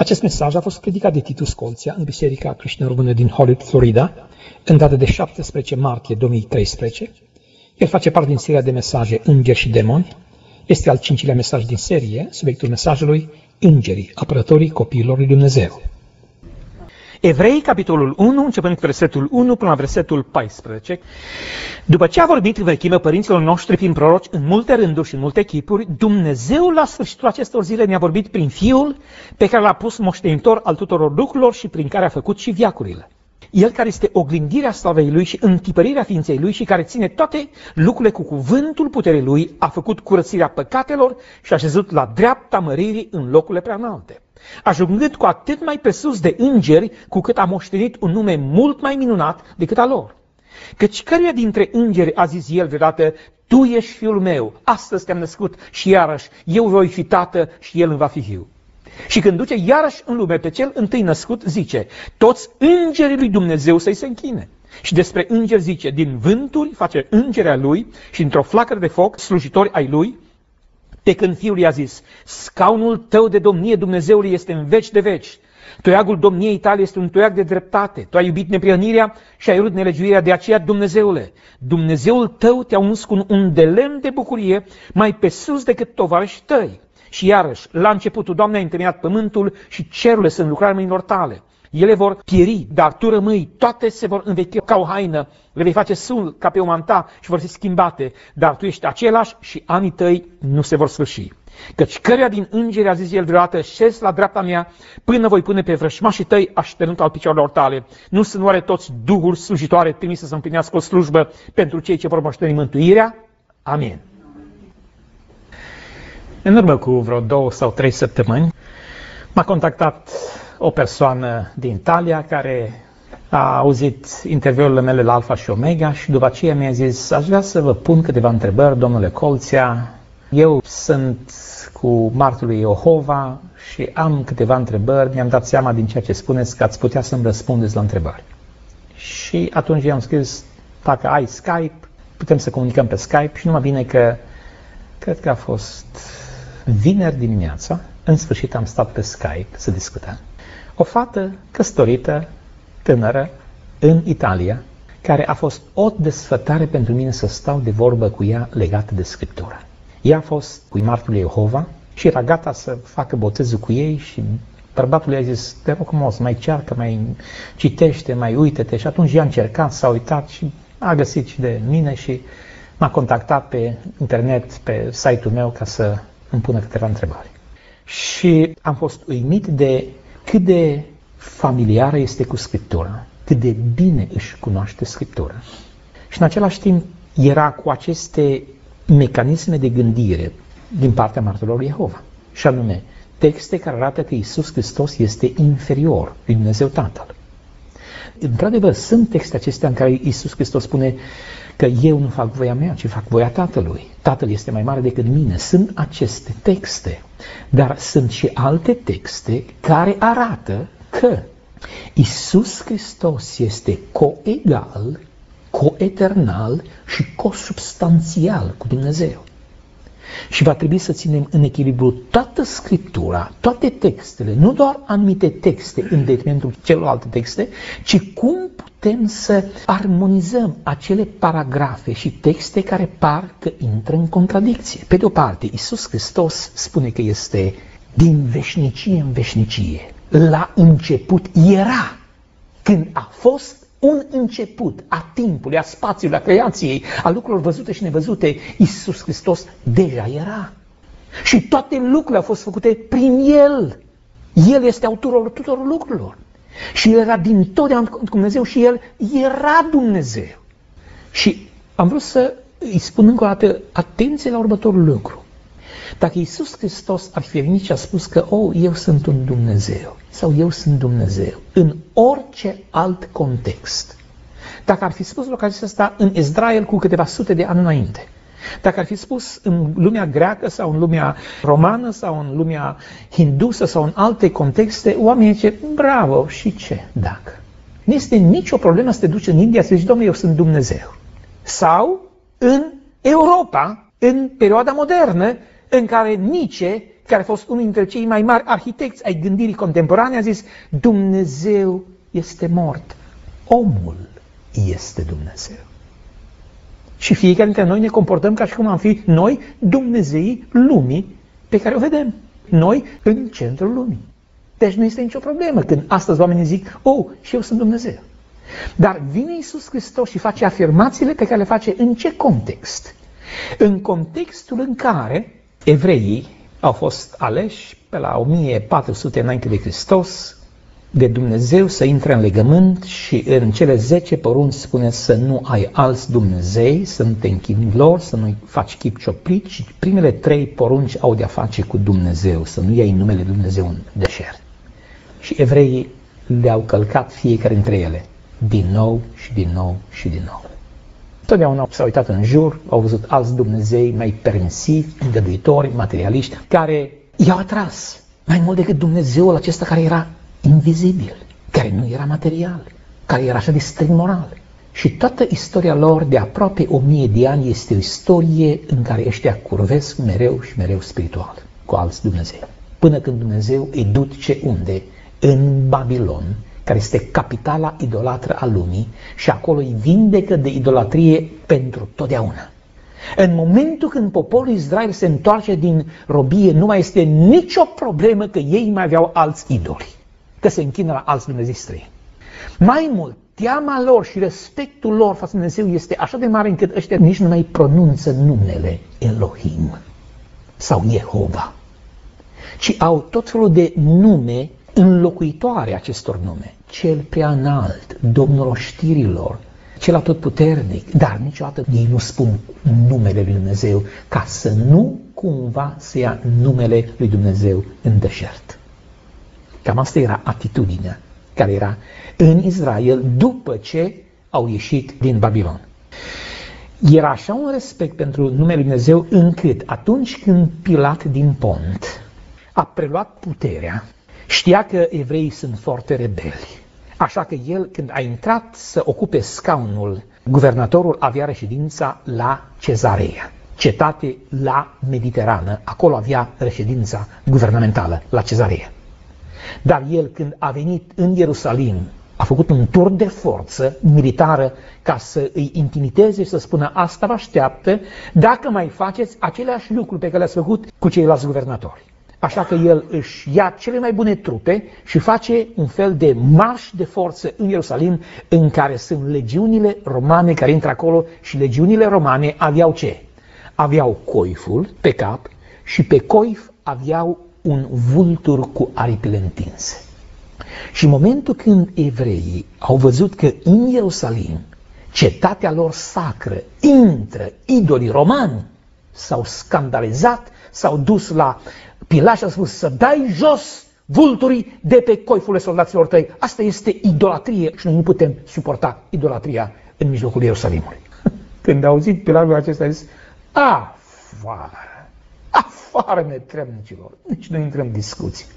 Acest mesaj a fost predicat de Titus Colțea în Biserica Creștină Română din Hollywood, Florida, în data de 17 martie 2013. El face parte din seria de mesaje Îngeri și Demoni. Este al 5-lea mesaj din serie, subiectul mesajului Îngerii, apărătorii copiilor lui Dumnezeu. Evrei, capitolul 1, începând cu versetul 1 până la versetul 14. După ce a vorbit în vechime părinților noștri prin proroci în multe rânduri și în multe chipuri, Dumnezeu la sfârșitul acestor zile ne-a vorbit prin Fiul pe care l-a pus moștenitor al tuturor lucrurilor și prin care a făcut și veacurile. El care este oglindirea slavei Lui și întipărirea ființei Lui și care ține toate lucrurile cu cuvântul puterii Lui, a făcut curățirea păcatelor și a șezut la dreapta măririi în locurile preanalte, ajungând cu atât mai presus de îngeri, cu cât a moștenit un nume mult mai minunat decât al lor. Căci căruia dintre îngeri a zis el vreodată: Tu ești Fiul meu, astăzi te-am născut și iarăși eu voi fi tată și el îmi va fi fiu. Și când duce iarăși în lume pe cel întâi născut, zice: Toți îngerii lui Dumnezeu să-i se închine. Și despre îngeri zice: Din vânturi face îngerea lui și într-o flacără de foc slujitori ai lui. Pe când Fiul i-a zis: Scaunul tău de domnie, Dumnezeului, este în veci de veci. Toiagul domniei tale este un toiag de dreptate. Tu ai iubit neprihănirea și ai urât nelegiuirea, de aceea, Dumnezeule, Dumnezeul tău te-a uns cu un de lemn de bucurie mai pe sus decât tovarășii tăi. Și iarăși, la începutul, Doamne, a întemeiat pământul și cerurile sunt lucrarea mâinilor tale. Ele vor pieri, dar tu rămâi, toate se vor învechi ca o haină, le vei face sul ca pe o manta și vor fi schimbate, dar tu ești același și anii tăi nu se vor sfârși. Căci căruia din îngeri a zis el vreodată: Șezi la dreapta mea până voi pune pe vrășmașii tăi așternut al picioarelor tale. Nu sunt oare toți duhuri slujitoare trimise să împlinească o slujbă pentru cei ce vor moșteni mântuirea? Amin. În urmă cu vreo 2 sau 3 săptămâni m-a contactat o persoană din Italia care a auzit interviurile mele la Alfa și Omega și după aceea mi-a zis: Aș vrea să vă pun câteva întrebări, domnule Colțea. Eu sunt cu martorul Jehova și am câteva întrebări. Mi-am dat seama din ceea ce spuneți că ați putea să-mi răspundeți la întrebări. Și atunci i-am scris: Dacă ai Skype, putem să comunicăm pe Skype. Și numai bine că, cred că a fost vineri dimineața, în sfârșit am stat pe Skype să discutăm. O fată căsătorită, tânără, în Italia, care a fost o desfătare pentru mine să stau de vorbă cu ea legată de Scriptură. Ea a fost cu martorul Jehova și era gata să facă botezul cu ei și bărbatul i-a zis: Te rog frumos, mai cearcă, mai citește, mai uite-te. Și atunci ea a încercat, s-a uitat și a găsit și de mine și m-a contactat pe internet, pe site-ul meu, ca să îmi pună câteva întrebări. Și am fost uimit de cât de familiară este cu Scriptura, cât de bine își cunoaște Scriptura. Și în același timp era cu aceste mecanisme de gândire din partea martorilor Jehova. Și anume, texte care arată că Iisus Hristos este inferior lui Dumnezeu Tatăl. Într-adevăr, sunt texte acestea în care Iisus Hristos spune că eu nu fac voia mea, ci fac voia Tatălui. Tatăl este mai mare decât mine. Sunt aceste texte. Dar sunt și alte texte care arată că Iisus Hristos este coegal, coeternal și cosubstanțial cu Dumnezeu. Și va trebui să ținem în echilibru toată Scriptura, toate textele, nu doar anumite texte în detrimentul celorlalte texte, ci cum putem să armonizăm acele paragrafe și texte care par că intră în contradicție. Pe de o parte, Iisus Hristos spune că este din veșnicie în veșnicie. La început era, când a fost un început a timpului, a spațiului, a creației, a lucrurilor văzute și nevăzute, Iisus Hristos deja era. Și toate lucrurile au fost făcute prin El. El este autorul tuturor lucrurilor. Și El era dintotdeauna cu Dumnezeu și El era Dumnezeu. Și am vrut să îi spun încă o dată atenție la următorul lucru. Dacă Iisus Hristos ar fi venit și a spus că eu sunt un Dumnezeu sau eu sunt Dumnezeu în orice alt context, dacă ar fi spus lucrul acesta în Israel cu câteva sute de ani înainte, dacă ar fi spus în lumea greacă sau în lumea romană sau în lumea hindusă sau în alte contexte, oamenii zice: bravo, și ce dacă? Nu este nicio problemă să te duci în India să zici: Dom'le, eu sunt Dumnezeu. Sau în Europa, în perioada modernă, în care Nietzsche care a fost unul dintre cei mai mari arhitecți ai gândirii contemporane, a zis: Dumnezeu este mort, omul este Dumnezeu. Și fiecare dintre noi ne comportăm ca și cum am fi noi Dumnezeii lumii pe care o vedem. Noi în centrul lumii. Deci nu este nicio problemă când astăzi oamenii zic: și eu sunt Dumnezeu. Dar vine Iisus Hristos și face afirmațiile pe care le face în ce context? În contextul în care evreii au fost aleși pe la 1400 înainte de Hristos de Dumnezeu să intre în legământ și în cele 10 porunci spune să nu ai alți Dumnezei, să nu te închini lor, să nu faci chip cioplit, și primele 3 porunci au de-a face cu Dumnezeu, să nu iei numele Dumnezeu în deșert. Și evreii le-au călcat fiecare dintre ele, din nou și din nou și din nou. Totdeauna s-au uitat în jur, au văzut alți Dumnezei mai permisivi, îngăduitori, materialiști, care i-au atras mai mult decât Dumnezeul acesta care era invizibil, care nu era material, care era așa de strict moral. Și toată istoria lor de aproape 1000 de ani este o istorie în care ăștia curvesc mereu și mereu spiritual cu alți Dumnezei. Până când Dumnezeu îi duce unde? În Babilon, care este capitala idolatră a lumii, și acolo îi vindecă de idolatrie pentru totdeauna. În momentul când poporul Israel se întoarce din robie, nu mai este nicio problemă că ei mai aveau alți idoli, că se închină la alți Dumnezei străini. Mai mult, teama lor și respectul lor față de Dumnezeu este așa de mare încât ăștia nici nu mai pronunță numele Elohim sau Jehova, ci au tot felul de nume înlocuitoare acestor nume. Cel prea înalt, Domnul oștirilor, cel atotputernic, dar niciodată ei nu spun numele lui Dumnezeu, ca să nu cumva să ia numele lui Dumnezeu în deșert. Cam asta era atitudinea care era în Israel după ce au ieșit din Babilon. Era așa un respect pentru numele lui Dumnezeu încât atunci când Pilat din Pont a preluat puterea, știa că evreii sunt foarte rebeli. Așa că el, când a intrat să ocupe scaunul, guvernatorul avea reședința la Cezarea, cetate la Mediterană. Acolo avea reședința guvernamentală, la Cezarea. Dar el, când a venit în Ierusalim, a făcut un tur de forță militară ca să îi intimideze și să spună: asta vă așteaptă dacă mai faceți aceleași lucruri pe care le-ați făcut cu ceilalți guvernatori. Așa că el își ia cele mai bune trupe și face un fel de marș de forță în Ierusalim, în care sunt legiunile romane care intră acolo, și legiunile romane aveau ce? Aveau coiful pe cap și pe coif aveau un vultur cu aripile întinse. Și în momentul când evreii au văzut că în Ierusalim, cetatea lor sacră, intră idolii romani, s-au scandalizat, s-au dus la Pilat și a spus: să dai jos vulturii de pe coifurile soldaților tăi. Asta este idolatrie și noi nu putem suporta idolatria în mijlocul Ierusalimului. Când a auzit Pilatul acesta, a zis: afară netremnicilor, nici nu intrăm în discuții.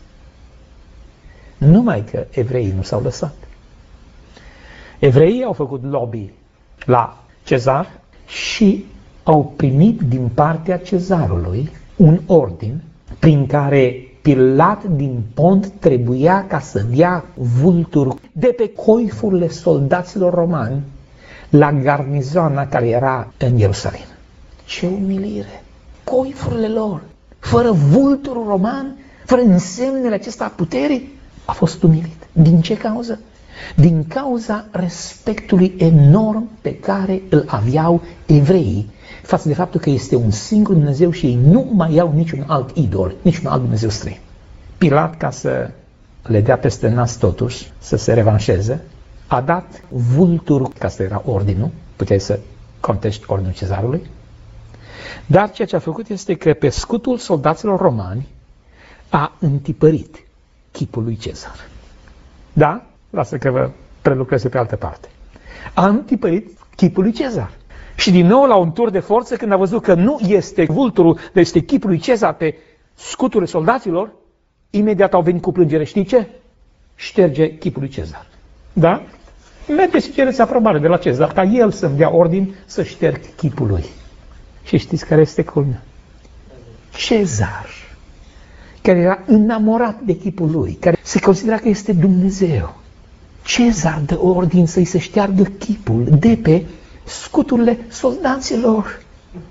Numai că evreii nu s-au lăsat. Evreii au făcut lobby la Cezar și au primit din partea Cezarului un ordin prin care Pilat din Pont trebuia ca să dea vulturi de pe coifurile soldaților romani la garnizoana care era în Ierusalim. Ce umilire! Coifurile lor, fără vulturul roman, fără însemnele acesta a puterii, a fost umilit. Din ce cauză? Din cauza respectului enorm pe care îl aveau evreii față de faptul că este un singur Dumnezeu și ei nu mai iau niciun alt idol, niciun alt Dumnezeu străin. Pilat, ca să le dea peste nas totuși, să se revanșeze, a dat vulturul, că asta era ordinul, puteai să contești ordinul Cezarului, dar ceea ce a făcut este că pe scutul soldaților romani a întipărit chipul lui Cezar. Da? Lasă că vă prelucrez pe altă parte. A întipărit chipul lui Cezar. Și din nou, la un tur de forță, când a văzut că nu este vulturul, dar este chipul lui Cezar pe scuturile soldaților, imediat au venit cu plângere. Știi ce? Șterge chipul lui Cezar. Da? Mergeți și cereți aprobare de la Cezar, ca el să-mi dea ordin să șterg chipul lui. Și știți care este culmea? Cezar care era enamorat de chipul lui, care se considera că este Dumnezeu. Cezar dă ordin să-i se șteargă chipul de pe scuturile soldaților.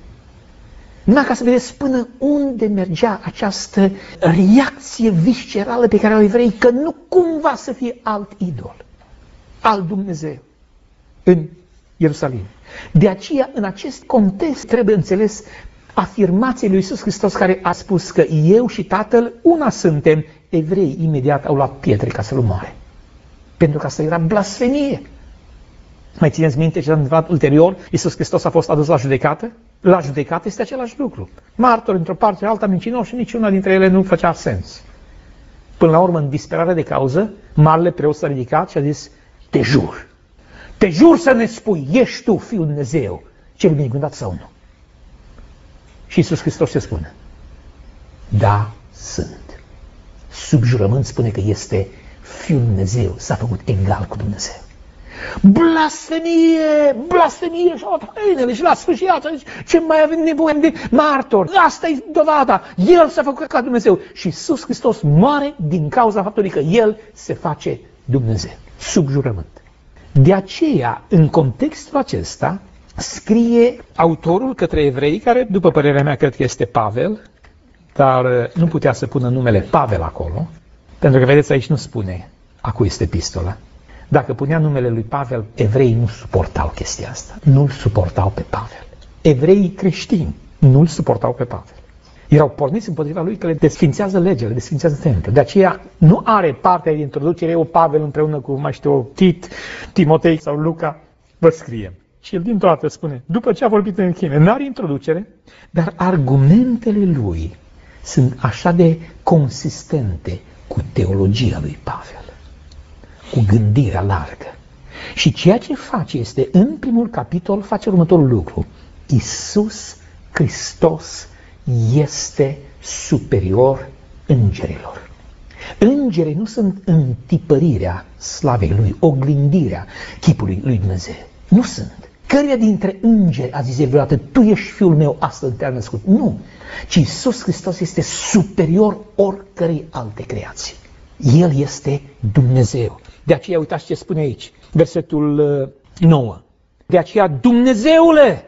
Numai ca să vedeți până unde mergea această reacție viscerală pe care o evrei, că nu cumva să fie alt idol, alt Dumnezeu în Ierusalim. De aceea, în acest context, trebuie înțeles afirmația lui Iisus Hristos, care a spus că eu și Tatăl una suntem. Evrei imediat au luat pietre ca să-L omoare. Pentru că asta era blasfemie. Mai țineți minte ce s-a întâmplat ulterior? Iisus Hristos a fost adus la judecată? La judecată este același lucru. Martori într-o parte, alta mincinoși și niciuna dintre ele nu făcea sens. Până la urmă, în disperare de cauză, marele preot s-a ridicat și a zis: te jur să ne spui, ești tu Fiul Dumnezeu, cel binecuvântat sau nu? Și Iisus Hristos ce spune? Da, sunt. Sub jurământ spune că este Fiul Dumnezeu, s-a făcut egal cu Dumnezeu. Blasfemie, blasfemie și hainele și la sfârșit ce mai avem nevoie de martori. Asta e dovada. El s-a făcut ca Dumnezeu și Iisus Hristos moare din cauza faptului că El se face Dumnezeu, sub jurământ. De aceea, în contextul acesta, scrie autorul către evrei, care, după părerea mea, cred că este Pavel, dar nu putea să pună numele Pavel acolo, pentru că, vedeți, aici nu spune a cui este epistola. Dacă punea numele lui Pavel, evreii nu suportau chestia asta. Nu-l suportau pe Pavel. Evreii creștini nu-l suportau pe Pavel. Erau porniți împotriva lui că le desfințează legile, le desfințează templul. De aceea nu are partea de introducere, eu, Pavel, împreună cu, mai știu, Tit, Timotei sau Luca, vă scriem. Și el dintr-o dată spune, după ce a vorbit în încheiere, n-are introducere, dar argumentele lui sunt așa de consistente cu teologia lui Pavel, cu gândirea largă. Și ceea ce face este, în primul capitol, face următorul lucru. Iisus Hristos este superior îngerilor. Îngerii nu sunt întipărirea slavei lui, oglindirea chipului lui Dumnezeu. Nu sunt. Căruia dintre îngeri a zis vreodată, tu ești Fiul meu, astăzi te-am născut? Nu. Ci Iisus Hristos este superior oricărei alte creații. El este Dumnezeu. De aceea, uitați ce spune aici, versetul 9. De aceea, Dumnezeule,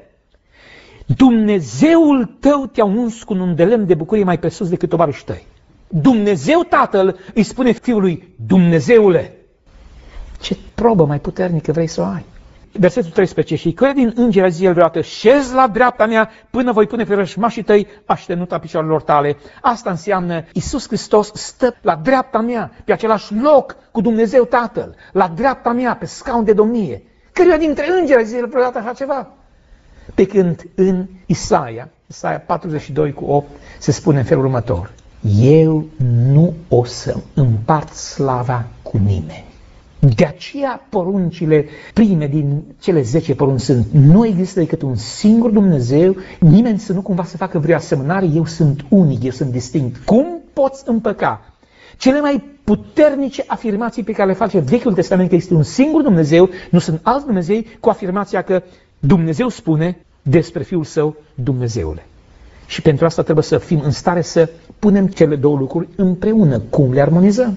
Dumnezeul tău te-a uns cu un de lemn de bucurie mai presus decât tovarășii tăi. Dumnezeu Tatăl îi spune Fiului, Dumnezeule. Ce probă mai puternică vrei să o ai? Versetul 13. Și căruia din îngeri a zis el vreodată, șezi la dreapta mea până voi pune pe rășmașii tăi aștenuta picioarelor tale. Asta înseamnă Iisus Hristos stă la dreapta mea, pe același loc cu Dumnezeu Tatăl, la dreapta mea, pe scaun de domnie. Căruia dintre îngeri a zis el vreodată așa ceva? Pe când în Isaia 42:8 se spune în felul următor, eu nu o să împart slava cu nimeni. De aceea poruncile prime din cele 10 porunci sunt, nu există decât un singur Dumnezeu, nimeni să nu cumva să facă vreo asemănare, eu sunt unic, eu sunt distinct. Cum poți împăca cele mai puternice afirmații pe care le face Vechiul Testament, că este un singur Dumnezeu, nu sunt alți Dumnezei, cu afirmația că Dumnezeu spune despre Fiul Său, Dumnezeule. Și pentru asta trebuie să fim în stare să punem cele două lucruri împreună. Cum le armonizăm?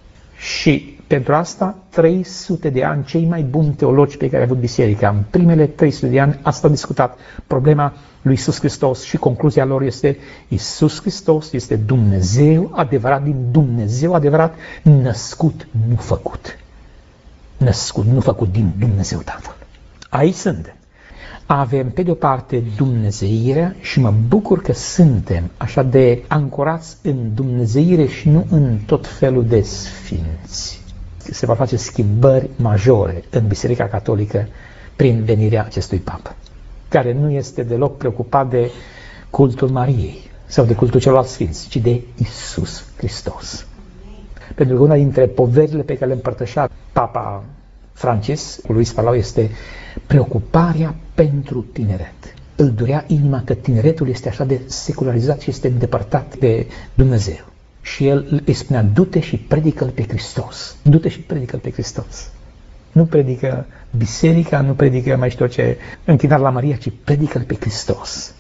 Și pentru asta, 300 de ani, cei mai buni teologi pe care a avut biserica, în primele 300 de ani, asta a discutat problema lui Iisus Hristos și concluzia lor este Iisus Hristos este Dumnezeu adevărat din Dumnezeu adevărat, născut, nu făcut. Născut, nu făcut din Dumnezeu Tatăl. Aici suntem. Avem pe de o parte dumnezeirea și mă bucur că suntem așa de ancorați în dumnezeire și nu în tot felul de sfinți. Se va face schimbări majore în Biserica Catolică prin venirea acestui papă, care nu este deloc preocupat de cultul Mariei sau de cultul celorlalți sfinți, ci de Iisus Hristos. Pentru că una dintre poverile pe care le împărtășea Papa Francis cu Luis Palau este preocuparea pentru tineret. Îl durea inima că tineretul este așa de secularizat și este îndepărtat de Dumnezeu. Și el îi spunea, du-te și predică-L pe Hristos. Du-te și predică-L pe Hristos. Nu predică biserica, nu predică mai știu ce, închinare la Maria, ci predică-L pe Hristos.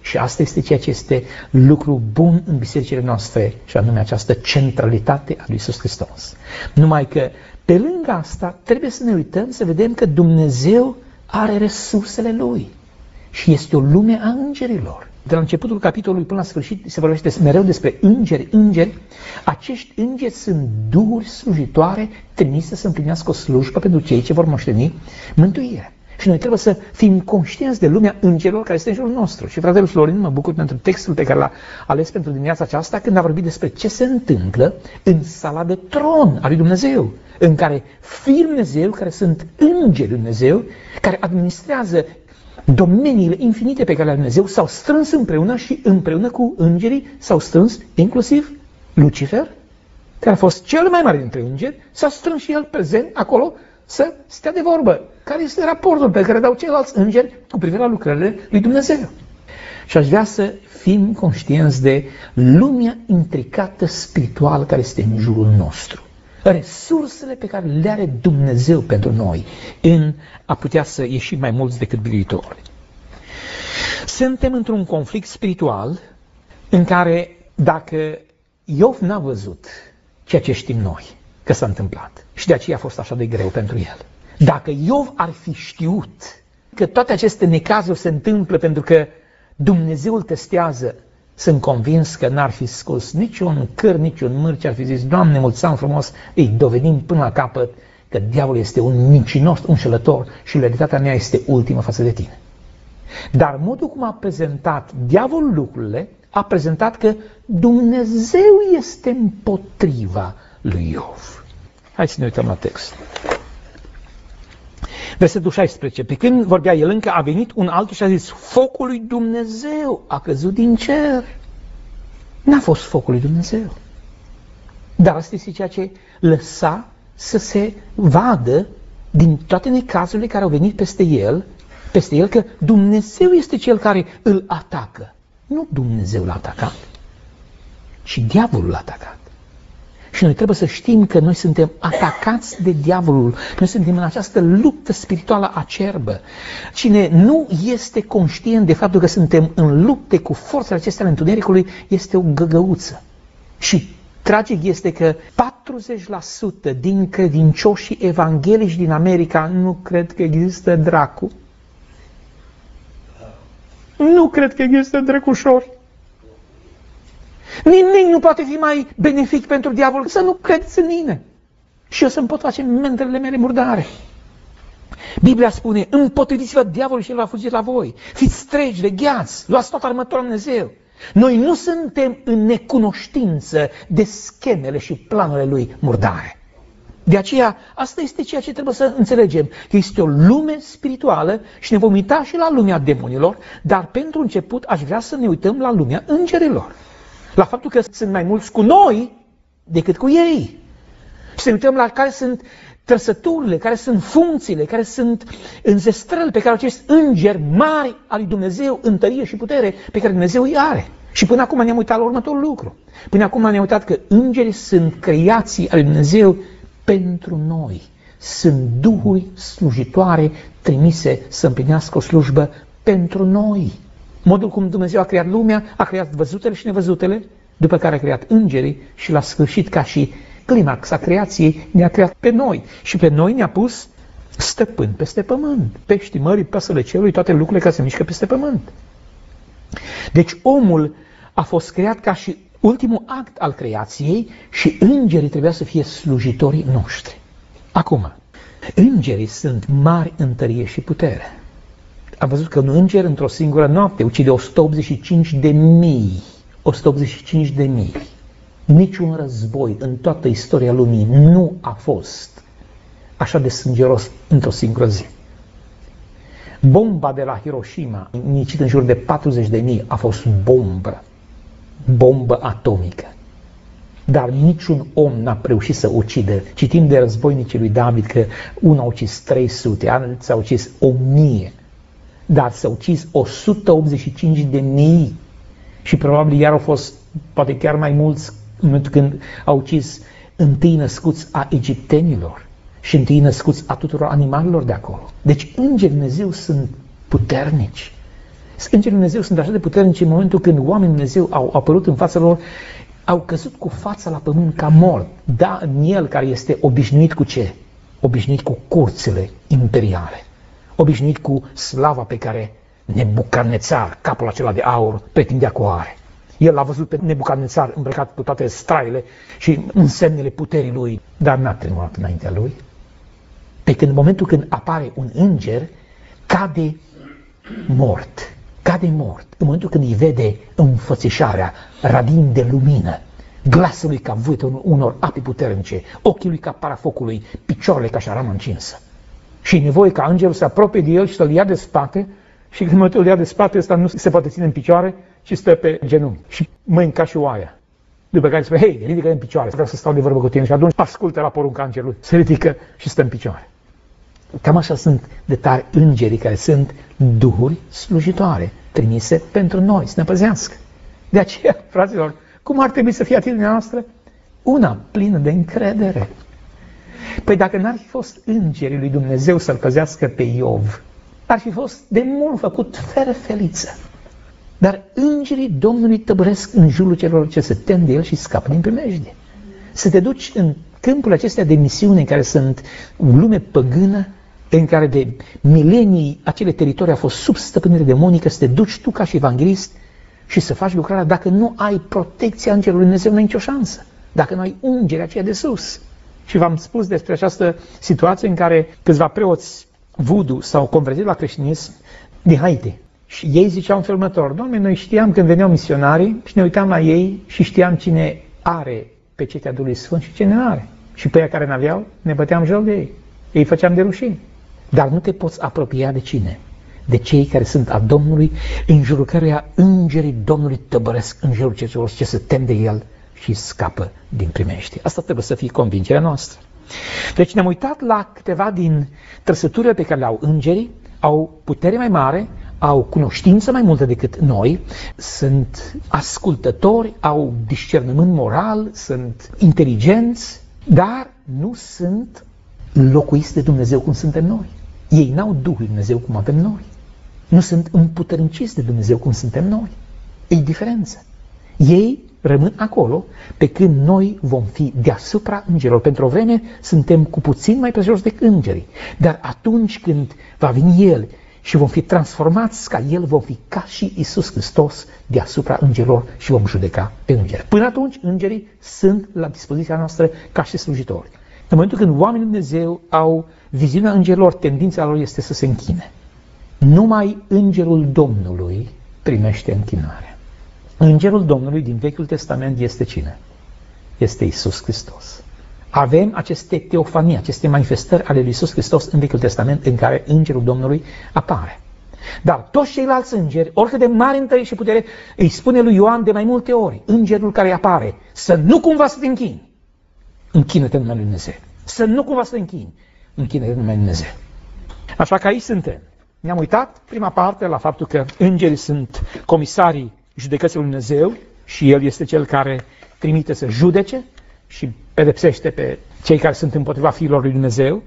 Și asta este ceea ce este lucru bun în bisericile noastre, și anume această centralitate a lui Iisus Hristos. Numai că, pe lângă asta, trebuie să ne uităm să vedem că Dumnezeu are resursele Lui. Și este o lume a îngerilor. De la începutul capitolului până la sfârșit se vorbește mereu despre îngeri. Acești îngeri sunt duhuri slujitoare trimise să împlinească o slujbă pentru cei ce vor moșteni mântuirea. Și noi trebuie să fim conștienți de lumea îngerilor care este în jurul nostru. Și fratele Florin, mă bucur pentru textul pe care l-a ales pentru dimineața aceasta, când a vorbit despre ce se întâmplă în sala de tron a lui Dumnezeu, în care fiii lui Dumnezeu, care sunt îngeri lui Dumnezeu, care administrează domeniile infinite pe care le-a Dumnezeu, s-au strâns împreună și împreună cu îngerii s-au strâns inclusiv Lucifer, care a fost cel mai mare dintre îngeri, s-a strâns și el prezent acolo să stea de vorbă. Care este raportul pe care dau ceilalți îngeri cu privire la lucrările lui Dumnezeu? Și aș vrea să fim conștienți de lumea intricată spirituală care este în jurul nostru. Resursele pe care le are Dumnezeu pentru noi în a putea să ieșim mai mulți decât biruitori. Suntem într-un conflict spiritual în care, dacă Iov n-a văzut ceea ce știm noi că s-a întâmplat, și de aceea a fost așa de greu pentru el, dacă Iov ar fi știut că toate aceste necazuri se întâmplă pentru că Dumnezeu îl testează, sunt convins că n-ar fi scos niciun căr, niciun mâr, ce ar fi zis: Doamne, mulțumim frumos, îi dovedim până la capăt că diavolul este un mincinos, un înșelător și realitatea mea este ultimă față de tine. Dar modul cum a prezentat diavolul lucrurile, a prezentat că Dumnezeu este împotriva lui Iov. Hai să ne uităm la text. Versetul 16. Pe când vorbea el încă, a venit un altul și a zis: focul lui Dumnezeu a căzut din cer. N-a fost focul lui Dumnezeu. Dar asta este ceea ce lăsa să se vadă din toate necazurile care au venit peste el, că Dumnezeu este cel care îl atacă. Nu Dumnezeu l-a atacat, ci diavolul l-a atacat. Și noi trebuie să știm că noi suntem atacați de diavolul. Noi suntem în această luptă spirituală acerbă. Cine nu este conștient de faptul că suntem în lupte cu forțele acestea ale întunericului este o găgăuță. Și tragic este că 40% din credincioșii evanghelici din America nu cred că există dracu. Nu cred că există drăcușori. Nimic nu poate fi mai benefic pentru diavol să nu credeți în mine. Și eu să-mi pot face mentrele mele murdare. Biblia spune: împotriviți-vă diavolul și el va fugi la voi. Fiți tregi, vegheați, luați toată armătura lui Dumnezeu. Noi nu suntem în necunoștință de schemele și planurile lui murdare. De aceea, asta este ceea ce trebuie să înțelegem, că este o lume spirituală și ne vom uita și la lumea demonilor, dar pentru început aș vrea să ne uităm la lumea îngerilor. La faptul că sunt mai mulți cu noi decât cu ei. Și să ne uităm la care sunt trăsăturile, care sunt funcțiile, care sunt înzestrările pe care acești îngeri mari al lui Dumnezeu, în tărie și putere, pe care Dumnezeu îi are. Și până acum ne-am uitat la următorul lucru. Până acum ne-am uitat că îngerii sunt creații ale lui Dumnezeu pentru noi. Sunt duhuri slujitoare trimise să împlinească o slujbă pentru noi. Modul cum Dumnezeu a creat lumea, a creat văzutele și nevăzutele, după care a creat îngerii și la sfârșit, ca și climax a creației, ne-a creat pe noi. Și pe noi ne-a pus stăpâni peste pământ. Peștii mării, păsările cerului, toate lucrurile care se mișcă peste pământ. Deci omul a fost creat ca și ultimul act al creației și îngerii trebuia să fie slujitorii noștri. Acum, îngerii sunt mari în tărie și putere. Am văzut că un înger într-o singură noapte ucide 185.000. 185.000. Niciun război în toată istoria lumii nu a fost așa de sângeros într-o singură zi. Bomba de la Hiroshima, nicită în jur de 40.000, a fost bombă atomică. Dar niciun om n-a reușit să ucidă. Citim de războinicii lui David că unul a ucis 300, alții a ucis 1000. Dar s-au ucis 185.000 și probabil iar au fost poate chiar mai mulți când au ucis întâi născuți a egiptenilor și întâi născuți a tuturor animalelor de acolo. Deci îngerii Dumnezeu sunt puternici, Îngerii lui Dumnezeu sunt așa de puternici în momentul când oamenii lui Dumnezeu au apărut în fața lor, au căzut cu fața la pământ ca mort. Daniel, care este obișnuit cu ce? Obișnuit cu curțile imperiale, obișnuit cu slava pe care Nebucadnețar, capul acela de aur, pretindea că o are. El l-a văzut pe Nebucadnețar îmbrăcat cu toate straile și însemnele puterii lui, dar n-a tremurat înaintea lui. Pe când în momentul când apare un înger, cade mort. Cade mort. În momentul când îi vede înfățișarea, radind de lumină, glasul lui ca vuietul unor ape puternice, ochii lui ca para focului, picioarele ca șarama încinsă. Și e nevoie ca îngerul să apropie de el și să-l ia de spate, și când îl ia de spate, ăsta nu se poate ține în picioare, ci stă pe genunchi și mâini ca și oaia. După care spune, hei, ridică în picioare, vreau să stau de vorbă cu tine. Și atunci ascultă la porunca îngerului, se ridică și stă în picioare. Cam așa sunt de tari îngerii care sunt duhuri slujitoare, trimise pentru noi, să ne păzească. De aceea, fraților, cum ar trebui să fie atitudinea noastră? Una plină de încredere. Păi dacă n-ar fi fost îngerii lui Dumnezeu să-l păzească pe Iov, ar fi fost de mult făcut ferfeliță. Dar îngerii Domnului tăbăresc în jurul celor ce se tem de el și scapă din primejdie. Să te duci în câmpurile acestea de misiune în care sunt lume păgână, în care de milenii acele teritorii au fost sub stăpânire demonică, să te duci tu ca și evanghelist și să faci lucrarea, dacă nu ai protecția Îngerului Dumnezeu, nu ai nicio șansă. Dacă nu ai ungerea aceea de sus. Și v-am spus despre această situație în care câțiva preoți voodoo s-au convertit la creștinism din Haiti. Și ei ziceau în felul următor: Doamne, noi știam când veneau misionarii și ne uitam la ei și știam cine are pe cetea Duhului Sfânt și cine nu are. Și pe aia care n-aveau, ne băteam joc de ei. Ei făceam de rușini. Dar nu te poți apropia de cine? De cei care sunt a Domnului, în jurul căruia îngerii Domnului tăbăresc în jurul celor ce se tem de el și scapă din primejdie. Asta trebuie să fie convingerea noastră. Deci ne-am uitat la câteva din trăsăturile pe care le au îngerii, au putere mai mare, au cunoștință mai multă decât noi, sunt ascultători, au discernământ moral, sunt inteligenți, dar nu sunt locuiți de Dumnezeu cum suntem noi. Ei n-au Duhul Dumnezeu cum avem noi. Nu sunt împuterniciți de Dumnezeu cum suntem noi. E diferență. Ei rămân acolo, pe când noi vom fi deasupra îngerilor. Pentru o vreme suntem cu puțin mai presus decât îngerii. Dar atunci când va veni El și vom fi transformați ca El, vom fi ca și Iisus Hristos deasupra îngerilor și vom judeca pe îngeri. Până atunci, îngerii sunt la dispoziția noastră ca și slujitori. În momentul când oamenii Dumnezeu au viziunea îngerilor, tendința lor este să se închine. Numai îngerul Domnului primește închinare. Îngerul Domnului din Vechiul Testament este cine? Este Iisus Hristos. Avem aceste teofanii, aceste manifestări ale lui Iisus Hristos în Vechiul Testament în care îngerul Domnului apare. Dar toți ceilalți îngeri, oricât de mare în tărie și putere, îi spune lui Ioan de mai multe ori, îngerul care apare, să nu cumva să te închini. Închină-te în numele lui Dumnezeu. Să nu cumva să te închini. Închină-te în numele lui Dumnezeu. Așa că aici suntem. Ne-am uitat prima parte la faptul că îngerii sunt comisarii judecății lui Dumnezeu și El este Cel care trimite să judece și pedepsește pe cei care sunt împotriva fiilor lui Dumnezeu.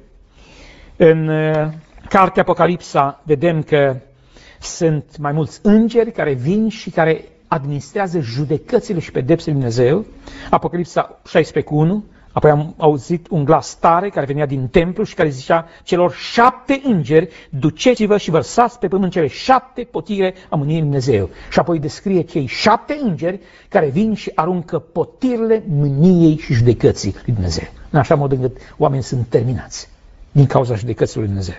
În cartea Apocalipsa vedem că sunt mai mulți îngeri care vin și care administrează judecățile și pedepsele lui Dumnezeu. Apocalipsa 16:1. Apoi am auzit un glas tare care venea din templu și care zicea celor 7 îngeri: duceți-vă și vărsați pe pământ cele 7 potire a mâniei lui Dumnezeu. Și apoi descrie cei 7 îngeri care vin și aruncă potirele mâniei și judecății lui Dumnezeu. În așa mod încât oamenii sunt terminați din cauza judecății lui Dumnezeu.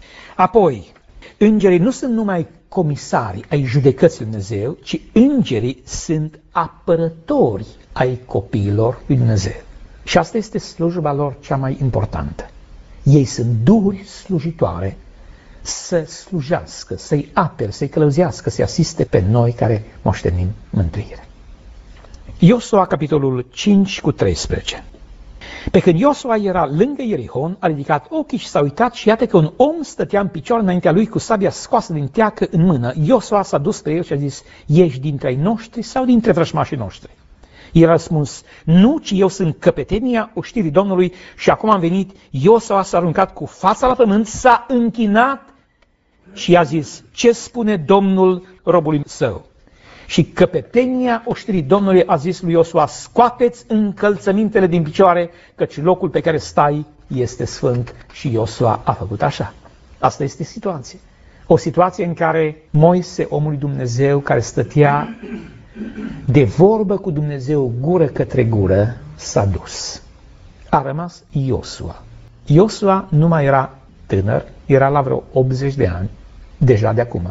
Apoi, îngerii nu sunt numai comisari ai judecății lui Dumnezeu, ci îngerii sunt apărători ai copiilor lui Dumnezeu. Și asta este slujba lor cea mai importantă. Ei sunt duhuri slujitoare să slujească, să-i apere, să-i călăuzească, să-i asiste pe noi care moștenim mântuire. Iosua, capitolul 5:13. Pe când Iosua era lângă Ierihon, a ridicat ochii și s-a uitat și iată că un om stătea în picioare înaintea lui cu sabia scoasă din teacă în mână. Iosua s-a dus spre el și a zis: ești dintre ai noștri sau dintre vrăjmașii noștri? El a răspuns: nu, ci eu sunt căpetenia oștirii Domnului și acum am venit. Iosua s-a aruncat cu fața la pământ, s-a închinat și i-a zis: ce spune Domnul robului său? Și căpetenia oștirii Domnului a zis lui Iosua: scoateți încălțămintele din picioare, căci locul pe care stai este sfânt. Și Iosua a făcut așa. Asta este situația. O situație în care Moise, omul lui Dumnezeu, care stătea de vorbă cu Dumnezeu gură către gură, s-a dus. A rămas Iosua. Iosua nu mai era tânăr, era la vreo 80 de ani, deja de acum.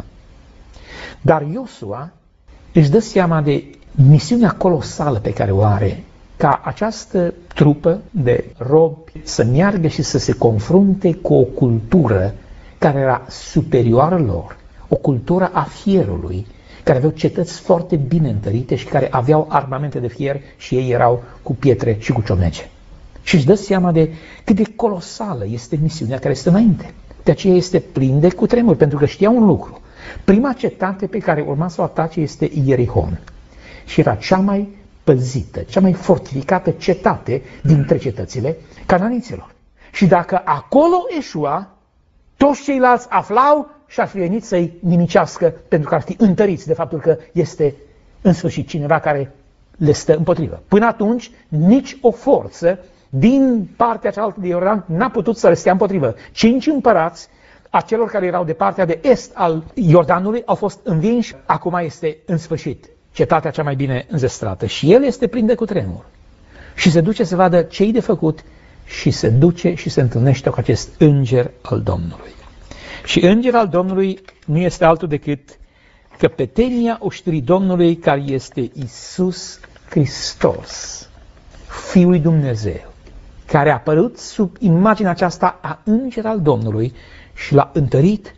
Dar Iosua își dă seama de misiunea colosală pe care o are, ca această trupă de robi să meargă și să se confrunte cu o cultură care era superioară lor, o cultură a fierului, care aveau cetăți foarte bine întărite și care aveau armamente de fier și ei erau cu pietre și cu ciomege. Și își dă seama de cât de colosală este misiunea care este înainte. De aceea este plin de cutremur, pentru că știa un lucru. Prima cetate pe care urma să o atace este Ierihon. Și era cea mai păzită, cea mai fortificată cetate dintre cetățile cananiților. Și dacă acolo eșua, toți ceilalți aflau și ar fi venit să-i nimicească, pentru că ar fi întăriți de faptul că este în sfârșit cineva care le stă împotrivă. Până atunci, nici o forță din partea cealaltă de Iordan n-a putut să le stea împotrivă. 5 împărați a celor care erau de partea de est al Iordanului au fost învinși. Acum este în sfârșit cetatea cea mai bine înzestrată și el este plin de cutremur. Și se duce să vadă ce-i de făcut și se duce și se întâlnește cu acest înger al Domnului. Și îngerul al Domnului nu este altul decât căpetenia oștirii Domnului, care este Iisus Hristos, Fiul lui Dumnezeu, care a apărut sub imaginea aceasta a îngerul al Domnului și l-a întărit.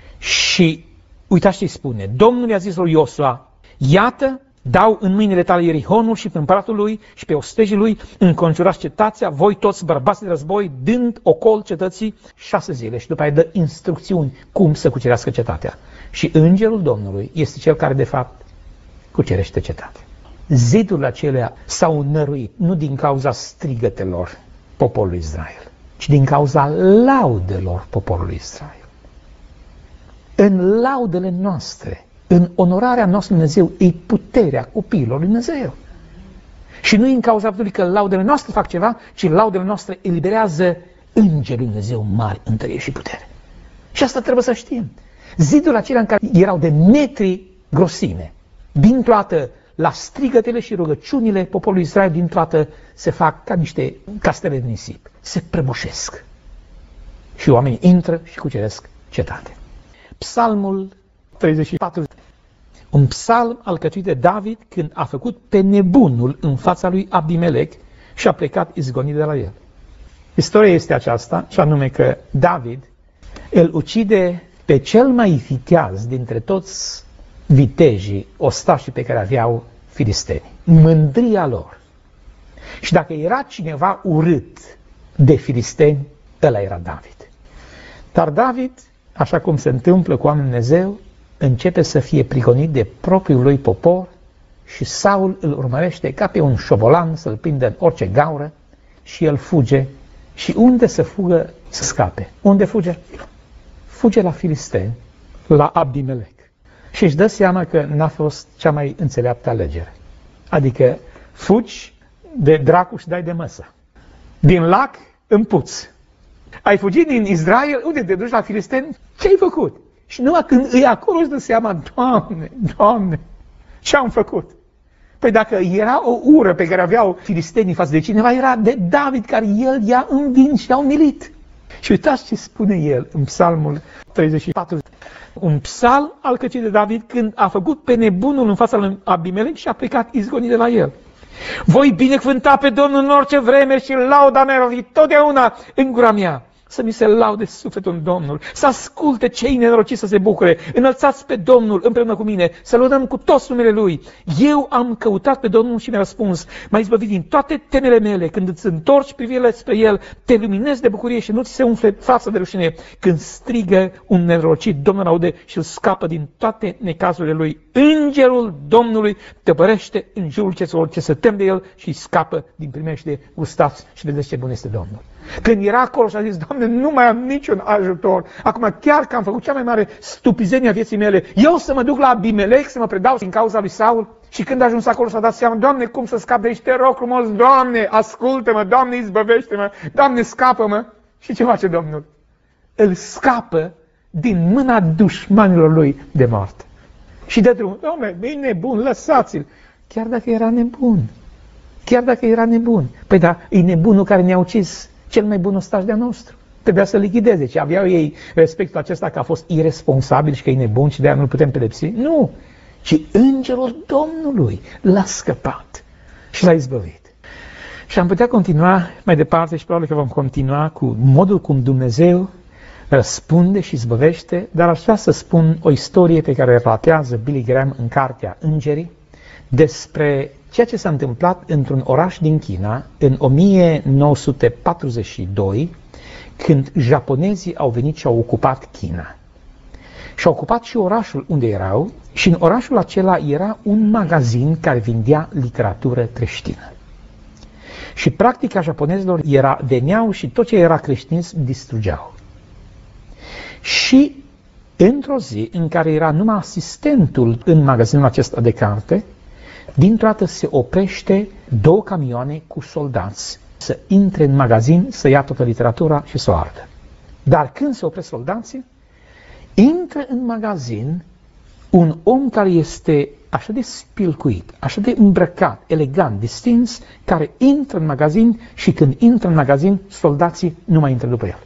Și uitați ce spune: Domnul i-a zis lui Iosua: iată, dau în mâinile tale Ierihonul și pe împăratul lui și pe ostejii lui, înconjurați cetatea, voi toți bărbați de război, dând ocol cetății 6 zile. Și după aia dă instrucțiuni cum să cucerească cetatea. Și îngerul Domnului este cel care de fapt cucerește cetatea. Zidurile acelea s-au năruit nu din cauza strigătelor poporului Israel, ci din cauza laudelor poporului Israel. În laudele noastre, în onorarea noastră Dumnezeu, e puterea copiilor lui Dumnezeu. Și nu e în cauza faptului că laudele noastre fac ceva, ci laudele noastre eliberează îngerii lui Dumnezeu mari, întărie și putere. Și asta trebuie să știm. Zidurile acelea în care erau de metri grosime, din toată la strigătele și rugăciunile poporului Israel, din toată se fac ca niște castele de nisip. Se prăbușesc. Și oamenii intră și cuceresc cetatea. Psalmul 34. Un psalm alcătuit de David când a făcut pe nebunul în fața lui Abimelec și a plecat izgonit de la el. Istoria este aceasta, și anume că David îl ucide pe cel mai viteaz dintre toți vitejii, ostașii pe care aveau filistenii. Mândria lor. Și dacă era cineva urât de filisteni, ăla era David. Dar David, așa cum se întâmplă cu oamenii Dumnezeu, începe să fie prigonit de propriul lui popor și Saul îl urmărește ca pe un șobolan să-l prindă în orice gaură și el fuge. Și unde să fugă să scape? Unde fuge? Fuge la filisteni, la Abimelec. Și își dă seama că n-a fost cea mai înțeleaptă alegere. Adică fugi de dracu și dai de măsă. Din lac în puț. Ai fugit din Israel, unde te duci la filisteni? Ce-ai făcut? Și numai când îi acolo își dă seama: Doamne, Doamne, ce-am făcut? Păi dacă era o ură pe care aveau filistenii față de cineva, era de David, care el i-a învins și i-a umilit. Și uitați ce spune el în Psalmul 34. Un psalm alcătuit de David când a făcut pe nebunul în fața lui Abimelec și a plecat izgonit de la el. Voi binecuvânta pe Domnul în orice vreme și lauda mea va fi totdeauna în gura mea. Să mi se laude sufletul în Domnul, să asculte cei nenorociți să se bucure. Înălțați pe Domnul împreună cu mine, să lăudăm cu toți numele Lui. Eu am căutat pe Domnul și mi-a răspuns. M-a izbăvit din toate temele mele. Când îți întorci privirile spre El, te luminezi de bucurie și nu ți se umfle fața de rușine. Când strigă un nenorocit, Domnul aude și îl scapă din toate necazurile lui. Îngerul Domnului te părește în jurul celor ce se tem de El și scapă din primește. Gustați și vedeți ce bun este Domnul. Când era acolo și a zis, Doamne, nu mai am niciun ajutor. Acum, chiar că am făcut cea mai mare stupizenie a vieții mele, eu să mă duc la Abimelec, să mă predau din cauza lui Saul? Și când a ajuns acolo s-a dat seama, Doamne, cum să scap de aici? Te rog frumos, Doamne, ascultă-mă, Doamne, izbăvește-mă, Doamne, scapă-mă. Și ce face Domnul? Îl scapă din mâna dușmanilor lui de moarte. Și de drum, Doamne, e nebun, lăsați-l. Chiar dacă era nebun. Chiar dacă era nebun. Păi da, e nebunul care ne-a ucis cel mai bun ostaș de-a nostru. Trebuia să lichideze. Ce aveau ei respectul acesta că a fost irresponsabil și că e nebun și de-aia nu-l putem pedepsi? Nu. Ci îngerul Domnului l-a scăpat și l-a izbăvit. Și am putea continua mai departe și probabil că vom continua cu modul cum Dumnezeu răspunde și izbăvește, dar aș vrea să spun o istorie pe care o relatează Billy Graham în cartea Îngerii despre ceea ce s-a întâmplat într-un oraș din China în 1942, când japonezii au venit și au ocupat China. Și au ocupat și orașul unde erau și în orașul acela era un magazin care vindea literatură creștină. Și practica japonezilor era veneau și tot ce era creștinism distrugeau. Și într-o zi în care era numai asistentul în magazinul acesta de carte, dintr-o dată se oprește 2 camioane cu soldați să intre în magazin, să ia toată literatura și să o ardă. Dar când se opresc soldații, intră în magazin un om care este așa de spilcuit, așa de îmbrăcat, elegant, distins, care intră în magazin și când intră în magazin, soldații nu mai intră după el.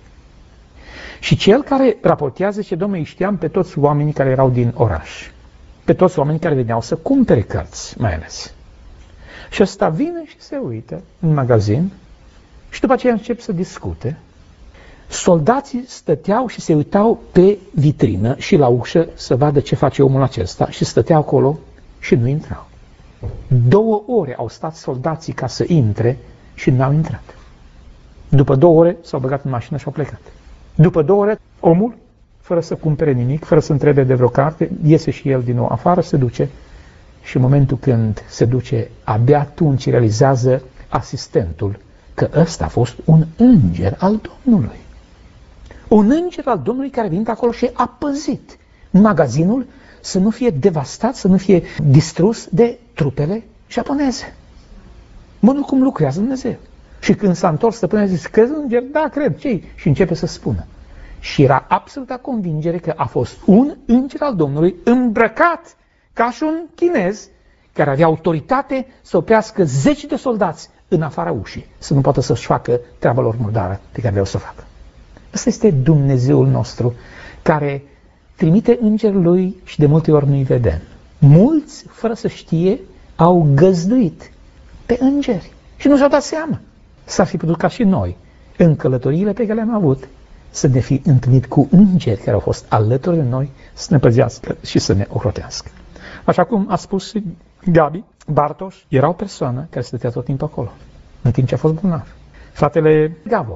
Și cel care raportează zice, Dom'le, știam pe toți oamenii care erau din oraș, pe toți oamenii care veneau să cumpere cărți, mai ales. Și ăsta vine și se uită în magazin și după aceea încep să discute. Soldații stăteau și se uitau pe vitrină și la ușă să vadă ce face omul acesta și stăteau acolo și nu intrau. 2 ore au stat soldații ca să intre și nu au intrat. După 2 ore s-au băgat în mașină și au plecat. După 2 ore, omul, fără să cumpere nimic, fără să întrebe de vreo carte, iese și el din nou afară, se duce și în momentul când se duce, abia atunci realizează asistentul că ăsta a fost un înger al Domnului. Un înger al Domnului care a venit acolo și a păzit magazinul să nu fie devastat, să nu fie distrus de trupele japoneze. Modul cum lucrează Dumnezeu. Și când s-a întors stăpânul a zis, crezi în înger? Da, cred. Ce-i? Și începe să spună. Și era absolută convingere că a fost un înger al Domnului îmbrăcat ca și un chinez care avea autoritate să oprească 10 de soldați în afara ușii, să nu poată să-și facă treaba lor murdară pe care vreau să o facă. Ăsta este Dumnezeul nostru care trimite îngerul lui și de multe ori nu-i vedem. Mulți, fără să știe, au găzduit pe îngeri și nu și-au dat seama. S-ar fi putut ca și noi, în călătoriile pe care le-am avut, să ne fi întâlnit cu îngeri care au fost alături de noi, să ne păzească și să ne ocrotească. Așa cum a spus și Gabi, Bartoș era o persoană care stătea tot timpul acolo, în timp ce a fost bolnav. Fratele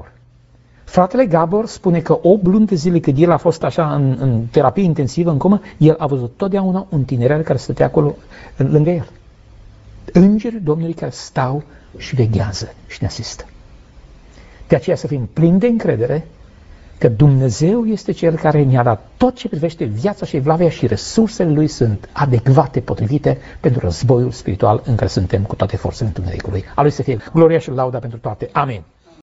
Gabor spune că 8 luni de zile cât el a fost așa în terapie intensivă, în comă, el a văzut totdeauna un tinerel care stătea acolo lângă el. Îngerii Domnului care stau și veghează și ne asistă. De aceea să fim plini de încredere că Dumnezeu este Cel care ne-a dat tot ce privește viața și evlavia și resursele Lui sunt adecvate, potrivite pentru războiul spiritual în care suntem cu toate forțele întunericului. A Lui să fie gloria și lauda pentru toate. Amin.